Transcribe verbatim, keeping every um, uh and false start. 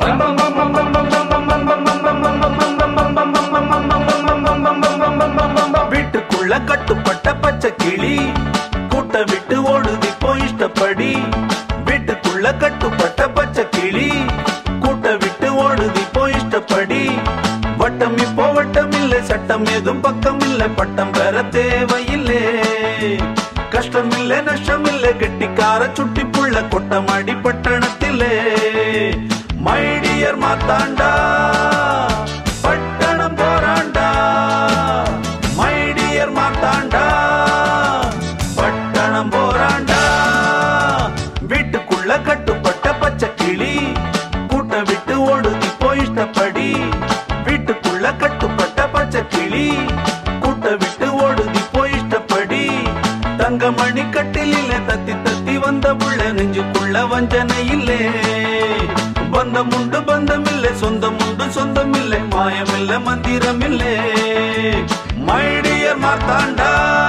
வீட்டுக்குள்ள கட்டுப்பட்ட பச்சை கிளி கூட்ட விட்டு ஓடுதி போய் இஷ்டப்படி. வீட்டுக்குள்ள கட்டுப்பட்ட பச்சை கிளி கூட்ட விட்டு ஓடுதி போய் இஷ்டப்படி. வட்டம் இப்போ வட்டம் இல்லை, சட்டம் ஏதும் பக்கம் இல்லை, பட்டம் பெற தேவையில்லை. கஷ்டம் இல்லை நஷ்டம் இல்லை, கெட்டிக்கார சுட்டி புள்ள கொட்டமாடி பட்டணத்திலே. மை டியர் மாத்தாண்டா பட்டணம் போராண்டா. மை டியர் மாத்தாண்டா பட்டணம் போராண்டா. வீட்டுக்குள்ள கட்டுப்பட்ட பச்சை கிளி கூட்ட விட்டு ஓடுதி போய் இஷ்டப்படி. வீட்டுக்குள்ள கட்டுப்பட்ட பச்சை கிளி கூட்ட விட்டு ஓடுதி போய் இஷ்டப்படி. தங்கமணி கட்டில் இல்லை, தத்தி தத்தி வந்த புள்ள நெஞ்சுக்குள்ள வஞ்சனை இல்லை. பந்தம் உண்டு பந்தம் இல்லை, சொந்தம் உண்டு சொந்தம் இல்லை, மாயம் இல்லை மந்திரம் இல்லை. My dear Marthanda